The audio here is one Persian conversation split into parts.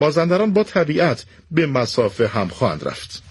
بازندران با طبیعت به مسافه هم خواهند رفت.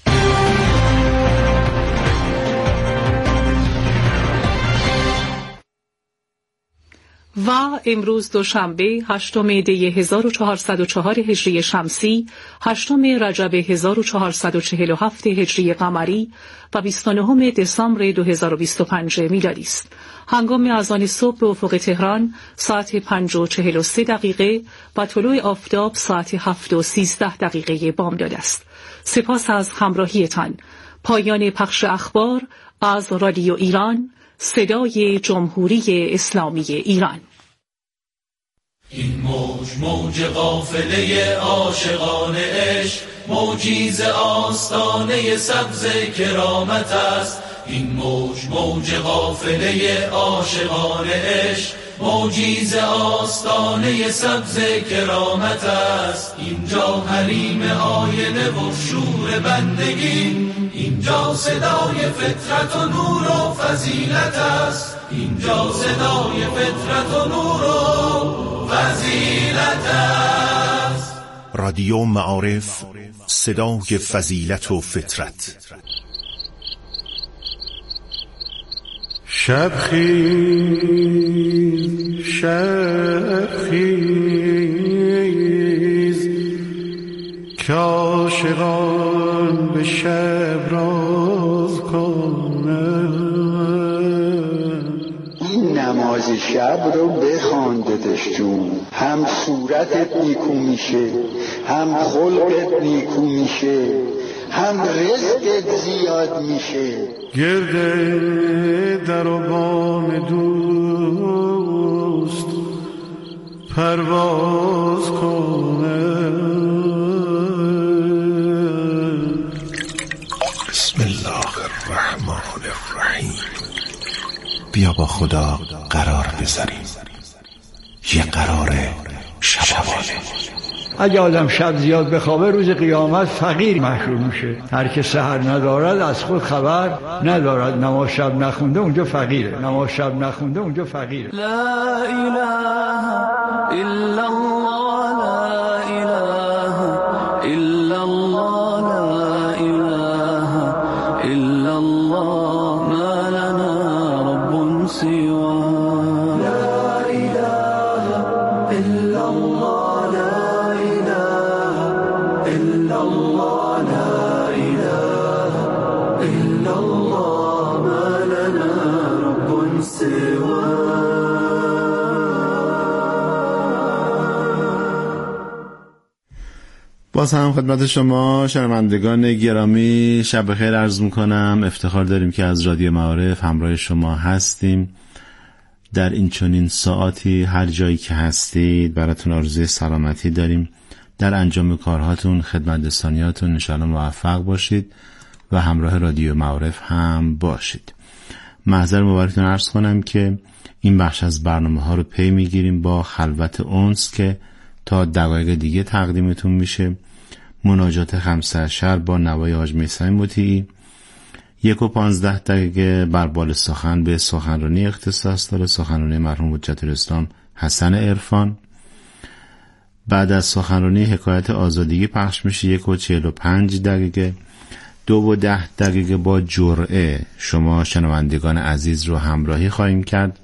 و امروز دوشنبه 8 دی 1404 هجری شمسی، 8 رجب 1447 هجری قمری و 29 دسامبر 2025 میلادی است. هنگام اذان صبح به افق تهران ساعت 5:43 و طلوع آفتاب ساعت 7:13 بامداد است. سپاس از همراهیتان. پایان پخش اخبار از رادیو ایران، صدای جمهوری اسلامی ایران. این موج قافله عاشقان عشق، موجی ز آستانه سبز کرامت است. این موج قافله عاشقان عشق، موجی ز آستانه سبز کرامت است. اینجا حریم آینه و شور بندگی، اینجا صدای فطرت و نور و فضیلت است. اینجا صدای فطرت و نور و فضیلت است. رادیو معارف، صدای فضیلت و فطرت. شب خیز که عاشقان به شب راز کنند. این نماز شب رو بخواندتش جون، هم صورتت نیکو میشه، هم خلقت نیکو میشه، هم رزقت زیاد میشه. گرده در و بام دوست پرواز کنه. بسم الله الرحمن الرحیم. بیا با خدا قرار بذاریم، یه قرار شبانه. اگه آدم شب زیاد بخوابه روز قیامت فقیر محشور میشه. هر که سحر ندارد از خود خبر ندارد. نماز شب نخونده اونجا فقیره، نماز شب نخونده اونجا فقیره. لا اله الا الله، لا اله الا الله، لا اله الا الله، ما لنا رب سواه. لا اله الا الله، لا اله الا الله، لا اله الا الله، ما لنا رب سواه. باز هم خدمت شما شنوندگان گرامی شب بخیر عرض میکنم. افتخار داریم که از رادیو معارف همراه شما هستیم. در این چنین ساعاتی هر جایی که هستید براتون آرزوی سلامتی داریم. در انجام کارهاتون، خدمت رسانیاتون انشاءالله موفق باشید و همراه رادیو معارف هم باشید. محضر مبارکتون عرض کنم که این بخش از برنامه ها رو پی میگیریم با خلوت انس که تا دقایق دیگه تقدیمتون میشه. مناجات 15 با نوای حاج میثم مطیعی. 1:15 بر بال سخن به سخنرانی اختصاص داره، سخنرانی مرحوم حجت الاسلام حسن عرفان. بعد از سخنرانی حکایت آزادگی پخش میشه 1:45. 2:10 با جرعه شما شنوندگان عزیز رو همراهی خواهیم کرد.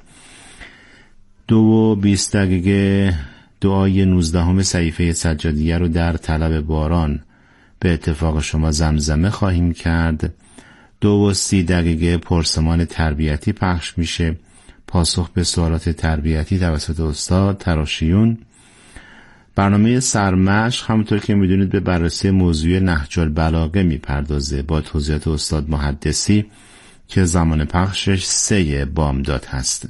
2:20 دعای 19 صحیفه سجادیه رو در طلب باران به اتفاق شما زمزمه خواهیم کرد. 2:30 پرسمان تربیتی پخش میشه، پاسخ به سوالات تربیتی توسط استاد تراشیون. برنامه سرمشق همونطور که میدونید به بررسی موضوع نهج البلاغه میپردازه با توضیحات استاد محدثی که زمان پخشش 3 بامداد هست.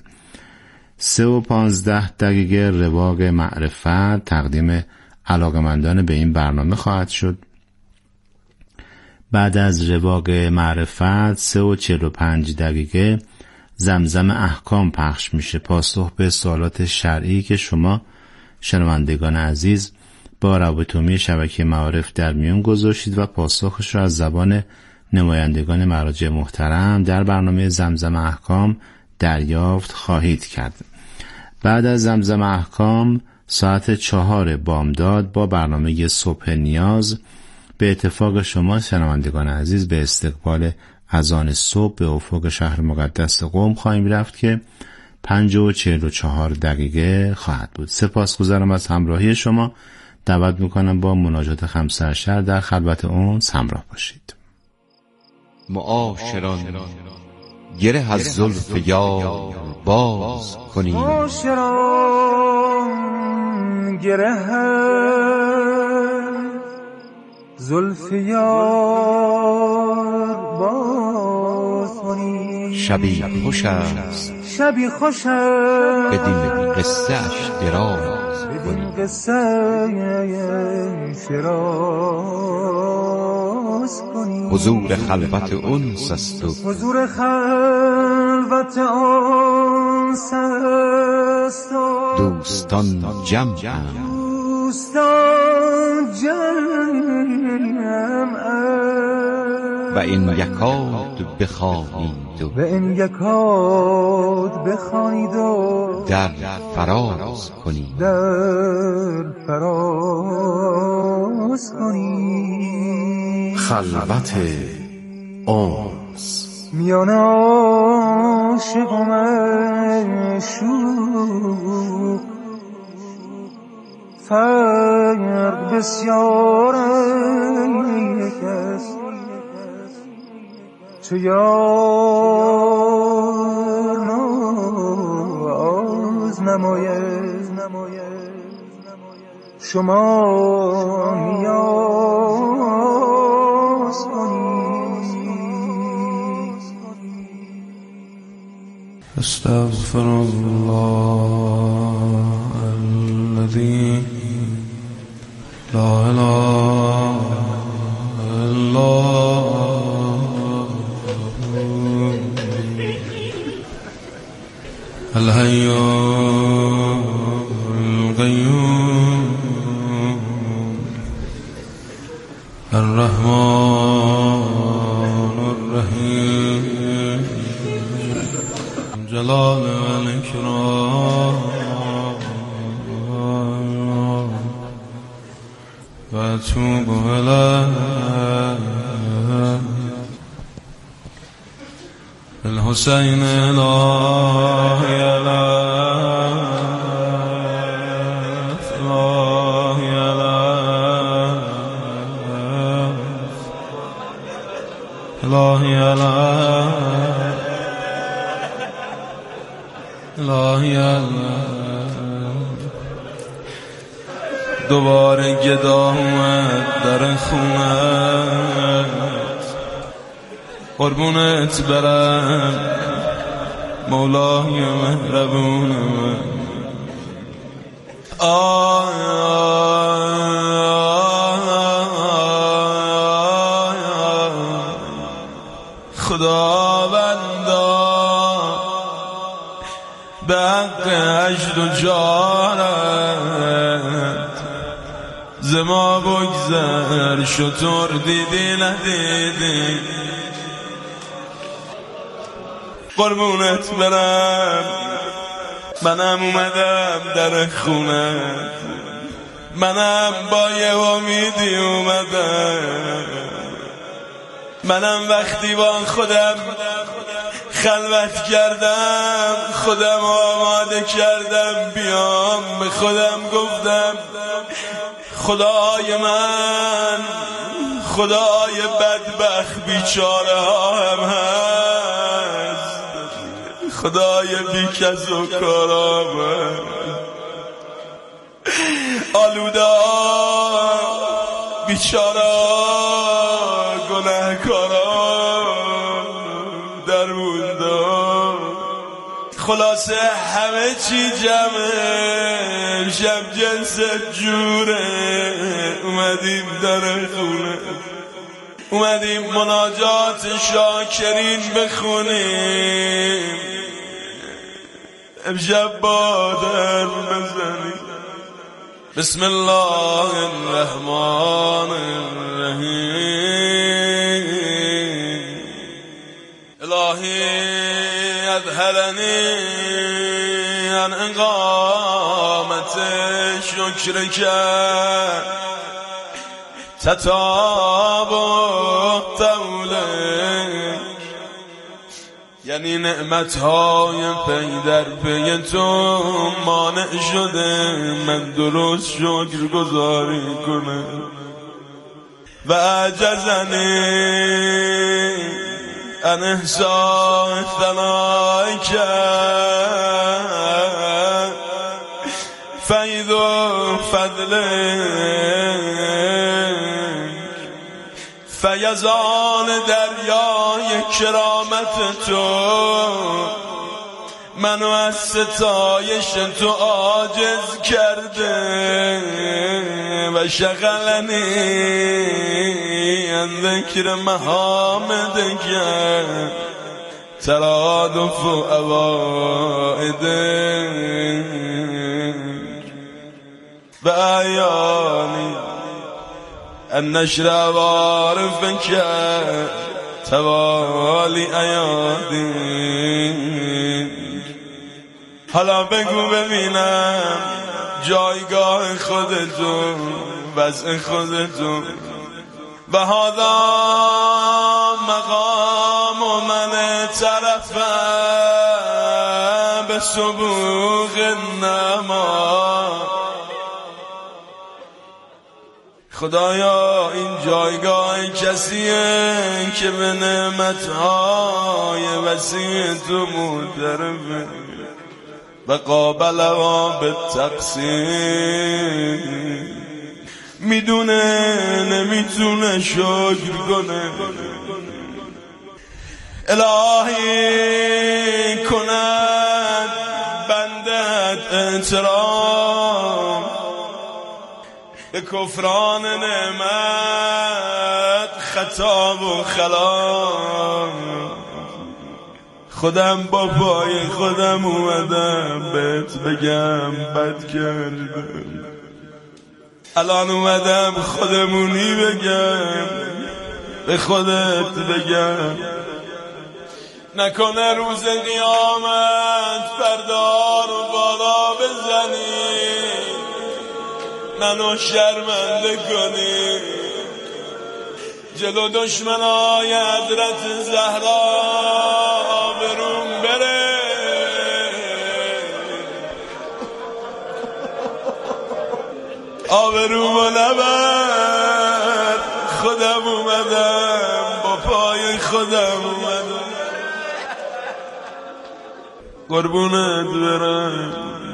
3:15 رواق معرفت تقدیم علاقمندان به این برنامه خواهد شد. بعد از رواق معرفت 3:45 زمزم احکام پخش میشه، پاسخ به سوالات شرعی که شما شنوندگان عزیز با روابط شبکه معارف در میون گذاشتید و پاسخش را از زبان نمایندگان مراجع محترم در برنامه زمزم احکام دریافت خواهید کرد. بعد از زمزم احکام ساعت 4 بامداد با برنامه صبح نیاز به اتفاق شما شنوندگان عزیز به استقبال اذان صبح به افق شهر مقدس قم خواهیم رفت که 5:44 خواهد بود. سپاسگزارم از همراهی شما. دعوت میکنم با مناجات خمسه عشر در خلوت اونس همراه باشید. معاشران گره از زلف یار باز کنیم، معاشران گره زلف یار باز کنیم. شبی خوش است، شبی خوش است، بدین قصه اش دراز کنیم. قصه دراز کنیم. حضور خلوت انس است و حضور خلوت انس است و دوستان جمعند، دوستان جمعند و این یکاد بخوانید و این یکاد بخوانید و در فراز کنید، در فراز کنید. خلوت انس میان عاشق و معشوق فرق بسیار است، چو یار ناز نماید شما نیاز کنید. استغفر الله الذي لا اله الا الحي القيوم الرحمن الرحيم جلال والإكرام وأتوب إليه الحسين إلهي دوباره گدا اومد در خونت، قربونت برم مولای مهربون من. خداوندا به حق عجل و جارت ز ما بگذر، شطور دیدی ندیدی، قربونت برم منم اومدم در خونت، منم با یه امیدی اومدم، منم وقتی با خودم خلوت کردم خودم آماده کردم بیام، به خودم گفتم خدای من، خدای بدبخت بیچاره ها هم هست، خدای بی کس و کارام آلوده بیچاره گناهکارا در مونده، خلاصه همه چی جمعه، شب جنس جوره، اومدیم در خونه، اومدیم مناجات شاکرین بخونیم، امشب با در بزنیم. بسم الله الرحمن الرحیم. الهی اذهلنی عن اقامت شکر کرد تتاب و توله، یعنی نعمتهای پی در پی تو مانع شده من درست شکر گزاری کنم. و عجزنی ان احسان ثنای کرد فیض و فضلک، فیضان دریای کرامت تو منو از ستایش تو عاجز کرده و شغلنی ان ذکر محامدک ترادف اوائدک و اعیانی ان نشر عوارفک توالی ایادک. حالا بگو ببینم جایگاه خودتو، وضع خودتو. و هذا مقام من طرفه به سبوق النما. خدایا این جایگاه کسیه که به نعمتهای وسیع تو معترفه و قابل و به تقسیم، میدونه نمیتونه شکر کنه. الهی کند بندت احترام به کفران نعمت خطا و خلام. خودم با پای خودم اومدم بهت بگم بد کردم، الان اومدم خودمونی بگم به خودت بگم. نکنه روز قیامت پردار و بالا بزنی منو شرمنده کنی جلو دشمنای حضرت زهرا آبروم بره. آبرومو نبر، خودم اومدم با پای خودم اومدم قربونت برم.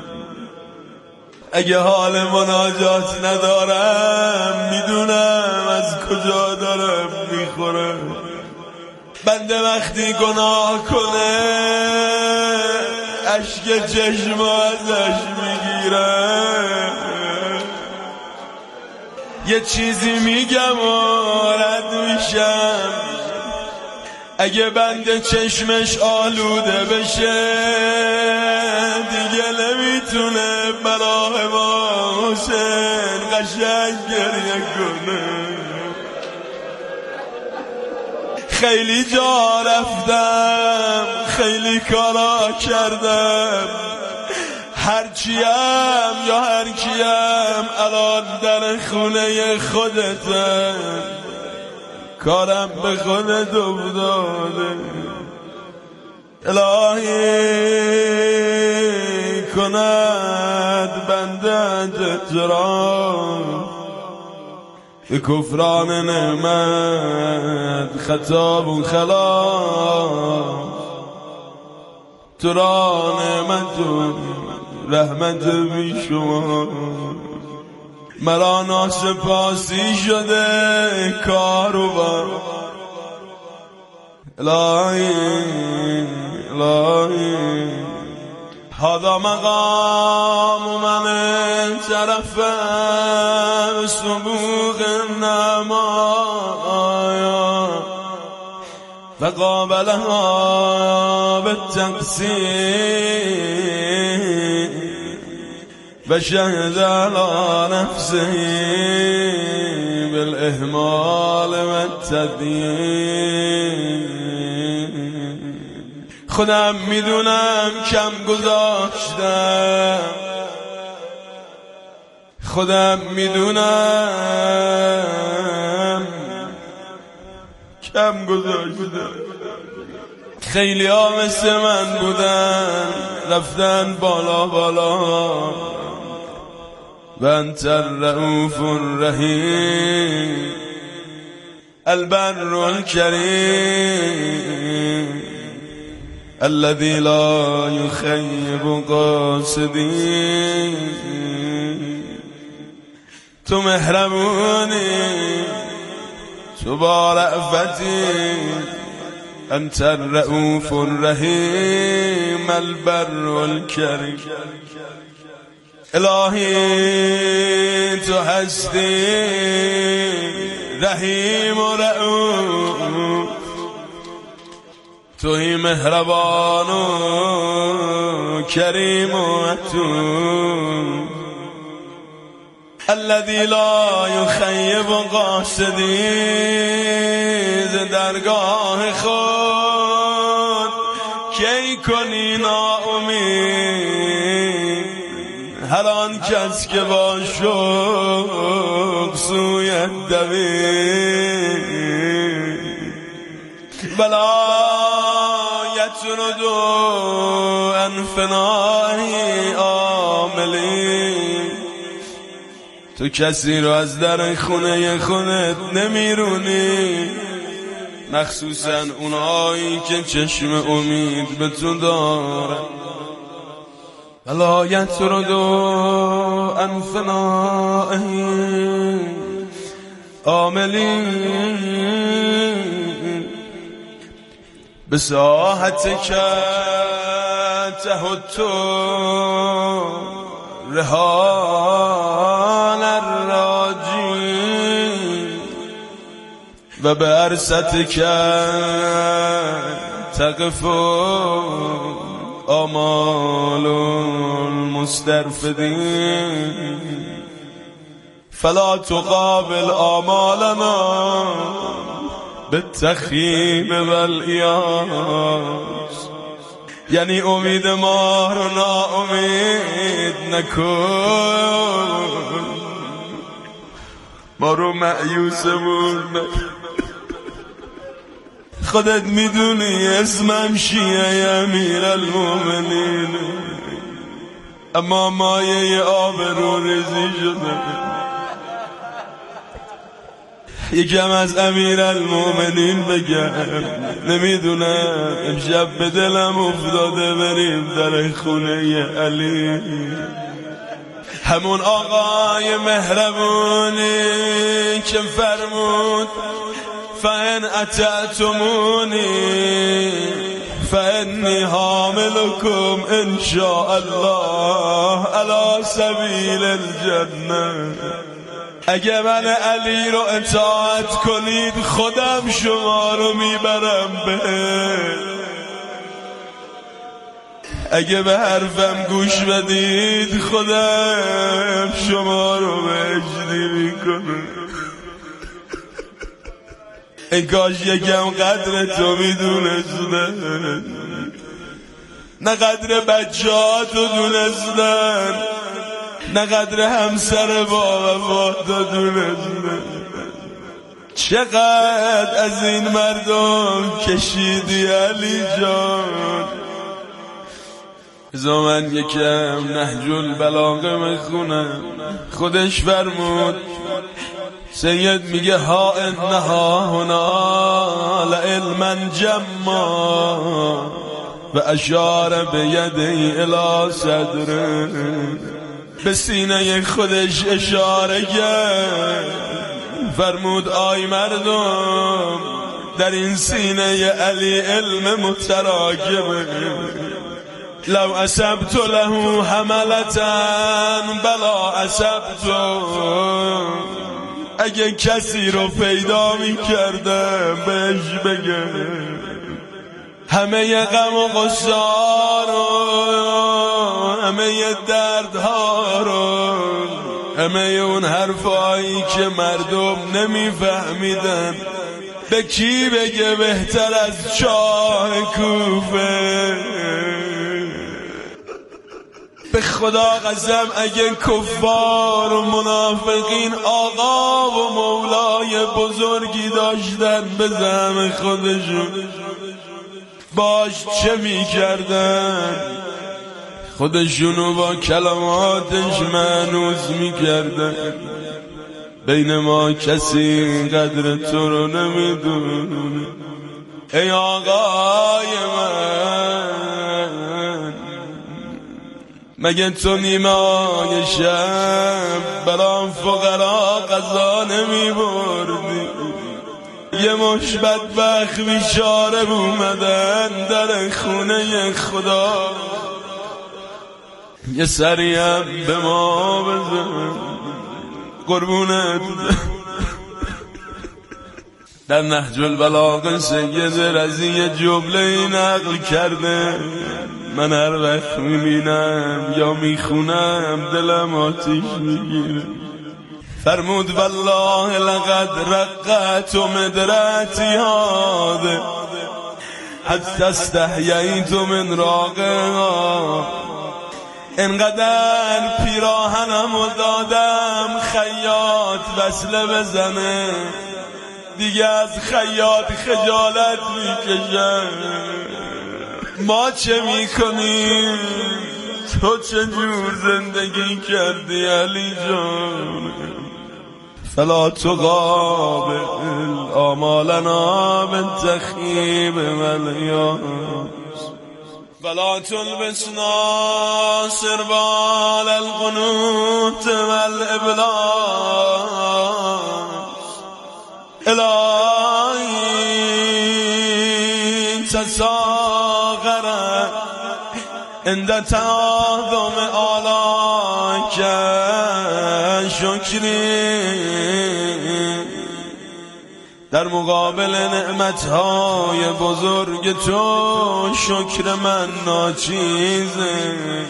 اگه حال مناجات ندارم میدونم از کجا دارم میخورم. بنده وقتی گناه کنه اشک چشم ازش میگیرم، یه چیزی میگم و رد میشم. اگه بنده چشمش آلوده بشه دیگه نمیتونه برای ما حسین قشنگ گریه کنه. خیلی جا رفتم، خیلی کارا کردم، هرچیم یا هرکیم الان در خونه خودتم، کارم به خودت افتاده. الهی کند بندت احترام به کفران نعمت خطاب و خلاف. تو را نعمت و رحمت بی شما مرا ناسپاسی شده کاروبار. الهی الهی هذا مقام من طرف سبوق النمایا فقابلها بالتقسیم و شهد على نفسه بالاهمال و التدیین. خودم میدونم کم گذاشتم، خودم میدونم کم گذاشتم. خیلی ها مثل من بودن رفتن بالا بالا. و انت الرؤوف الرحیم البر الكریم الذي لا يخيب قاصدين. تو مهربونی، تو با رأفتی، انت الرؤوف الرحیم البر الکریم. الهی تو هستی رحیم و رؤوف، توی مهربان و کریم و عطوف. الذی لا یخیب قاصدی، ز درگاه خود کی کنی ناامید هر آن کس که با شوق سویت دوید. بلا یترد عن فنای عاملی، تو کسی رو از در خونه خودت نمیرونی، مخصوصا اونایی که چشم امید به تو دارن. بلا یترد عن فنای عاملی، بساحتك تهت رحال الراجي و بعرستك تقف آمال المسترفدين. فلا تقابل آمالنا بالتخییم و الایاس، یعنی امید ما رو ناامید نکن، ما رو مایوسمون خودت میدونی اسمم شیعه امیرالمومنین، اما مایه آبرو ریزی شده. یکم از امیرالمومنین بگم، نمیدونم امشب به دلم افتاده بریم در خونه علی، همون آقای مهربونی که فرمود فان اطعتمونی فانی حاملکم ان شاء الله علی سبیل الجنه. اگه من علی رو اطاعت کنید خودم شما رو میبرم به، اگه به حرفم گوش بدید خودم شما رو بهشتی میکنم. ای کاش یکم قدر تو میدونستن، نه قدر بچه ها تو دونستن، نه قدر همسر با وفا دونستن. چقدر از این مردم کشیدی علی جان. ازا من یکم نهج البلاغه میخونم، خودش فرمود سید میگه ها انها هنا لعلما جما و اشار به یدی الی صدره، به سینه خودش اشاره کرد، فرمود آی مردم در این سینه علی علم متراکمه. لو اصبت له حملتن بلا اصبت، اگه کسی رو پیدا می کردم بهش بگم همه غم و غصه رو، همه دردها رو، همه اون حرفایی که مردم نمیفهمیدن به کی بگه بهتر از شاه کوفه؟ به خدا قسم اگه کفار و منافقین آقا و مولای بزرگی داشتن به زعم خودشون باش چه میکردن؟ خودشونو با کلماتش مانوس میکردن. بین ما کسی قدر تو رو نمیدونه. ای آقای من، مگه تو نیمای شب برام فقرا غذا نمیبردی؟ یه مش بدبخت بیچاره اومدن در خونه خدا، یه سریم به ما بزن قربونت. در نهج البلاغه سید رضی یه جمله نقل کرده، من هر وقت میبینم یا میخونم دلم آتیش میگیره. فرمود والله لقد رقت مدرتی هاده حتی استحییت من راقها. انقدر پیراهنمو دادم خیاط وصله بزنه، دیگه از خیاط خجالت میکشم. ما چه میکنیم؟ تو چجور زندگی کردی علی جان؟ فلا تقابل آمالنا بالتخیب والیاس ولا تلبسنا سربال القنوت والابلاس. الهی تساغر عند تعاظم آلاک شکری، در مقابل نعمتهای بزرگ تو شکر من ناچیزه.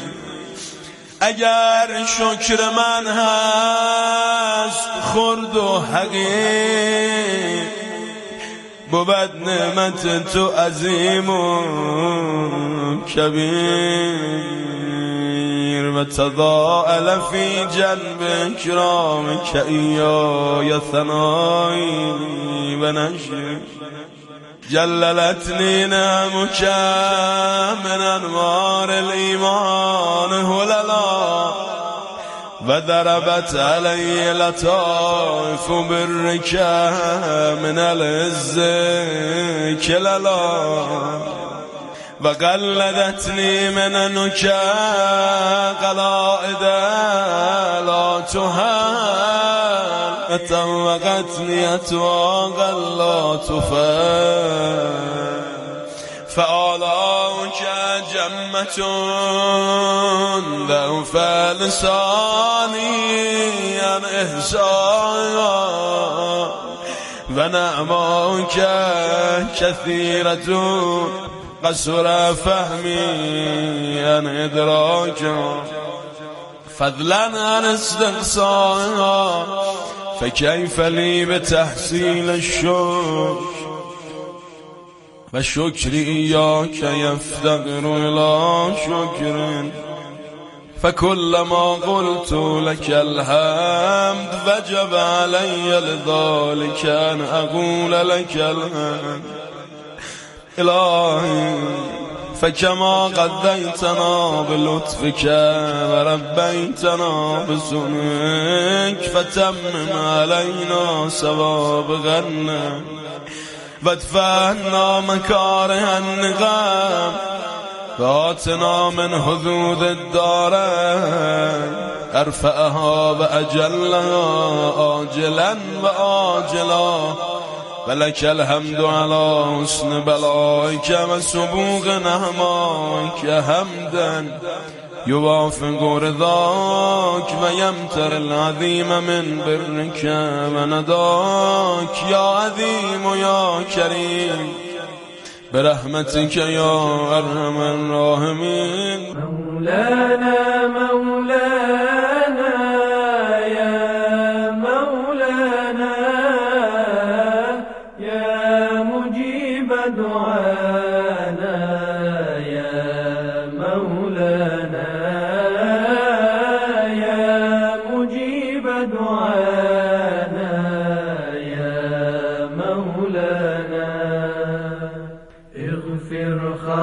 اگر شکر من هست خرد و حقیر، بود نعمت تو عظیم و کبیر. و تضاءل فی جنب اکرامک ایای ثنایی و نشر. جللتنی نعمک من انوار الایمان هللا و ضربت علی لطائف برک من العز کللا و قلدتنی من نک قلائد لا تهل و توقتنی اتواقا لا تفل. فآلاؤک جمتون ضعف لسانی عن احصائها و نعماک کثیرتون قصر فهمی عن ادراکها فضلا عن استقصائها. فکیف لی بتحصیل الشکر و شکری ایاک یفتقر الی شکر. فکلما قلت لك الحمد وجب علی لذلك ان اقول لك الحمد. الهی فكما قضيتنا بلطفك وربيتنا بسنك فتمم علينا ثواب غنى وادفعنا مكاره النقم وآتنا من حدود الدارين ارفعها وأجلها آجلا وآجلا. ولك الحمد على حسن بلائك وسبوغ نعمائك حمدا يوافق رضاك ويمتر العظيم من برك ونداك يا عظيم يا كريم برحمتك يا أرحم الراحمين. مولانا مولانا يا مولانا يا مجيب دعانا يا مولانا مولانا اغفر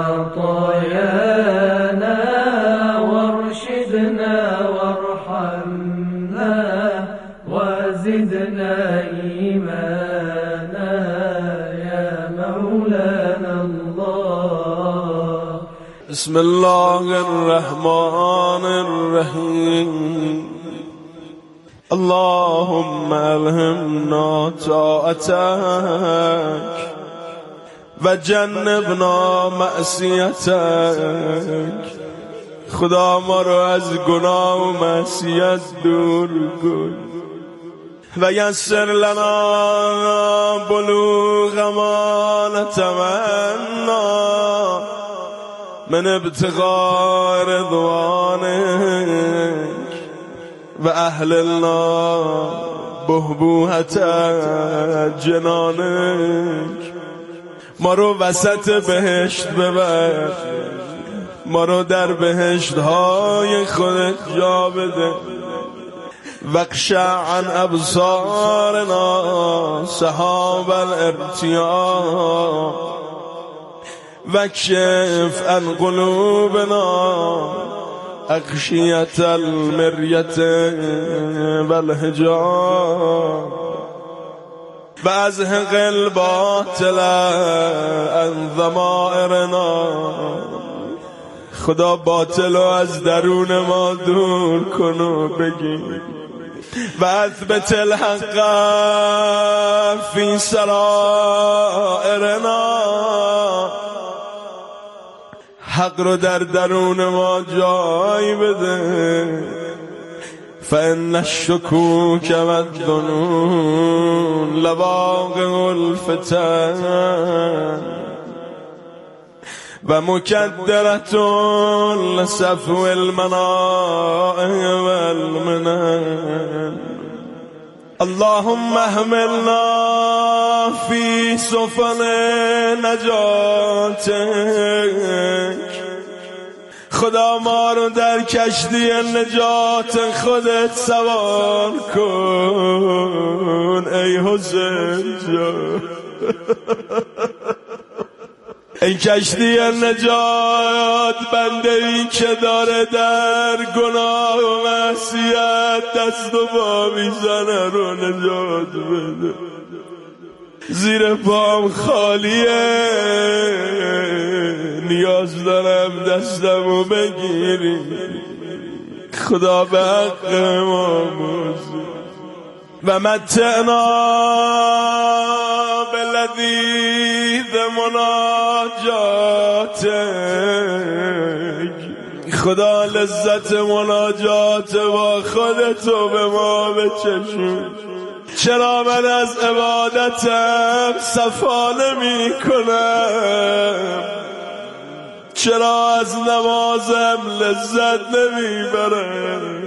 خطايانا وارشدنا وارحمنا وزدنا إيمانا يا مولانا الله. بسم الله الرحمن الرحيم. اللهم ألهمنا طاعتك وجنبنا معصیتک. خدا ما رو از گناه و معصیت دور کن و یسر لنا بلوغ ما نتمنا من ابتغاء رضوانک و احللنا بهبوحة جنانک. ما رو وسط بهشت ببر، ما رو در بهشت های خودت جا بده. واغشع عن ابصارنا سحاب الارتیاح واکشف عن قلوبنا اغشیة المریة والحجاب وازهق الباطل عن ضمائرنا. خدا باطل از درون ما دور کن و بگیر. و اثبت الحق فی سرائرنا. حق رو در درون ما جای بده. فإن الشكوك والظنون لواقع الفتن و مکدرة لصفو المنائع والمنن. اللهم احملنا في سفن نجاتك. خدا ما رو در کشتی نجات خودت سوار کن ای حسین جان. این کشتی نجات بنده ای که داره در گناه و معصیت دست و پا میزنه رو نجات بده. زیر پام خالیه، نیاز دارم دستمو بگیری. خدا به حق ما موزی و متعنا بلذیذ مناجاتک. خدا لذت مناجات با خودتو به ما بچشون. چرا من از عبادتم صفا نمی کنم؟ چرا از نمازم لذت نمی برم؟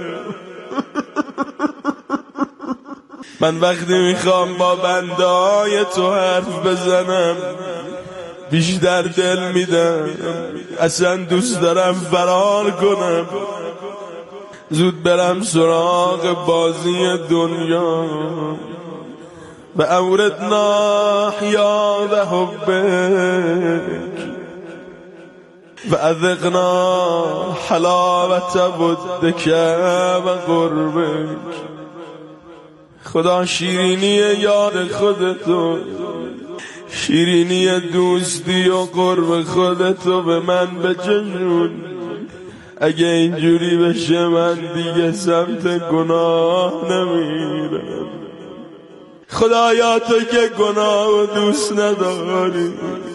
من وقتی میخوام با بنده‌های تو حرف بزنم بیشتر دل میدم. اصلا دوست دارم فرار کنم، زود برم سراغ بازی دنیا. و اوردنا حیاء و حبک و اذقنا حلاوت ودک و قربک. خدا شیرینی یاد خودتو، شیرینی دوستی و قرب خودتو به من بچشون. اگه اینجوری بشه من دیگه سمت گناه نمیرم. خدایا تو که گناه و دوست نداری.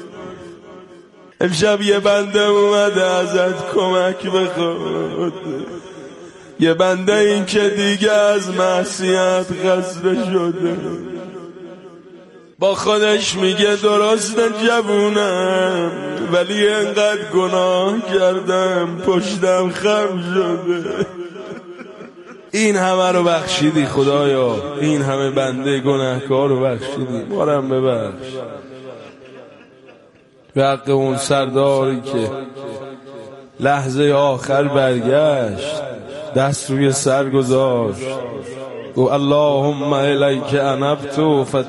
امشب یه بنده اومده ازت کمک بخواد، یه بنده این که دیگه از معصیت خسته شده. با خودش میگه درسته جوونم ولی انقدر گناه کردم پشتم خم شده. این همه رو بخشیدی خدایا، این همه بنده گناهکار رو بخشیدی، مارم ببخش. به حق اون سرداری که لحظه آخر برگشت، دست روی سر گذاشت، گو اللهم الیک انبت